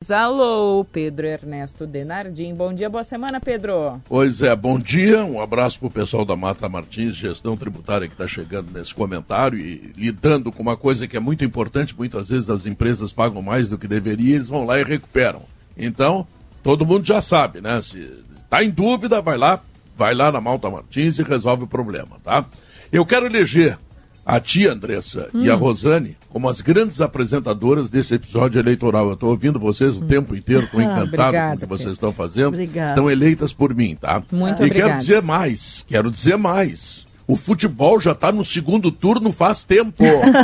News. Alô, Pedro Ernesto Denardim. Bom dia, boa semana, Pedro. Pois é, bom dia. Um abraço pro pessoal da Mata Martins, gestão tributária, que está chegando nesse comentário e lidando com uma coisa que é muito importante. Muitas vezes as empresas pagam mais do que deveriam, eles vão lá e recuperam. Então, todo mundo já sabe, né? Se está em dúvida, vai lá na Mata Martins e resolve o problema, tá? Eu quero eleger a tia Andressa e a Rosane como as grandes apresentadoras desse episódio eleitoral. Eu estou ouvindo vocês o tempo inteiro, estou encantado obrigada, com o que vocês estão fazendo. Obrigada. Estão eleitas por mim, tá? Muito e obrigada. quero dizer mais. O futebol já está no segundo turno faz tempo.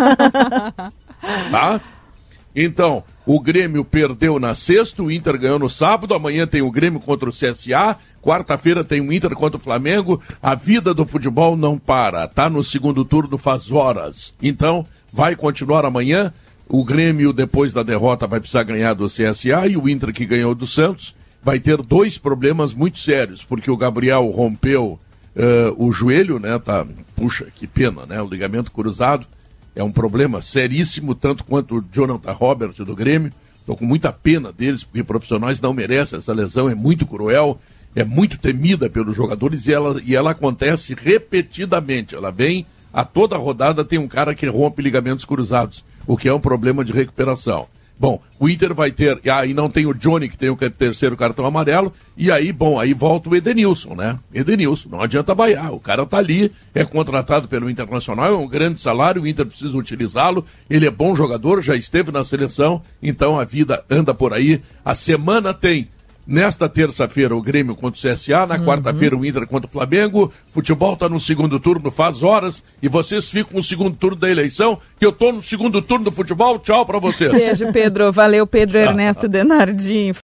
Tá? Então, o Grêmio perdeu na sexta, o Inter ganhou no sábado, amanhã tem o Grêmio contra o CSA, quarta-feira tem o Inter contra o Flamengo, a vida do futebol não para, tá no segundo turno faz horas. Então, vai continuar amanhã, o Grêmio depois da derrota vai precisar ganhar do CSA e o Inter que ganhou do Santos vai ter dois problemas muito sérios, porque o Gabriel rompeu o joelho, né, tá, puxa, que pena, né, o ligamento cruzado. É um problema seríssimo, tanto quanto o Jonathan Robert do Grêmio. Estou com muita pena deles, porque profissionais não merecem essa lesão, é muito cruel, é muito temida pelos jogadores e ela acontece repetidamente. Ela vem, a toda rodada tem um cara que rompe ligamentos cruzados, o que é um problema de recuperação. Bom, o Inter vai ter, aí não tem o Johnny, que tem o terceiro cartão amarelo, e aí, bom, aí volta o Edenilson, né? Edenilson, não adianta vaiar, o cara tá ali, é contratado pelo Internacional, é um grande salário, o Inter precisa utilizá-lo, ele é bom jogador, já esteve na seleção, então a vida anda por aí. A semana tem, nesta terça-feira, o Grêmio contra o CSA, na quarta-feira o Inter contra o Flamengo, futebol tá no segundo turno faz horas, e vocês ficam no segundo turno da eleição, que eu tô no segundo turno do futebol, tchau pra vocês. Beijo, Pedro, valeu, Pedro Ernesto Denardim.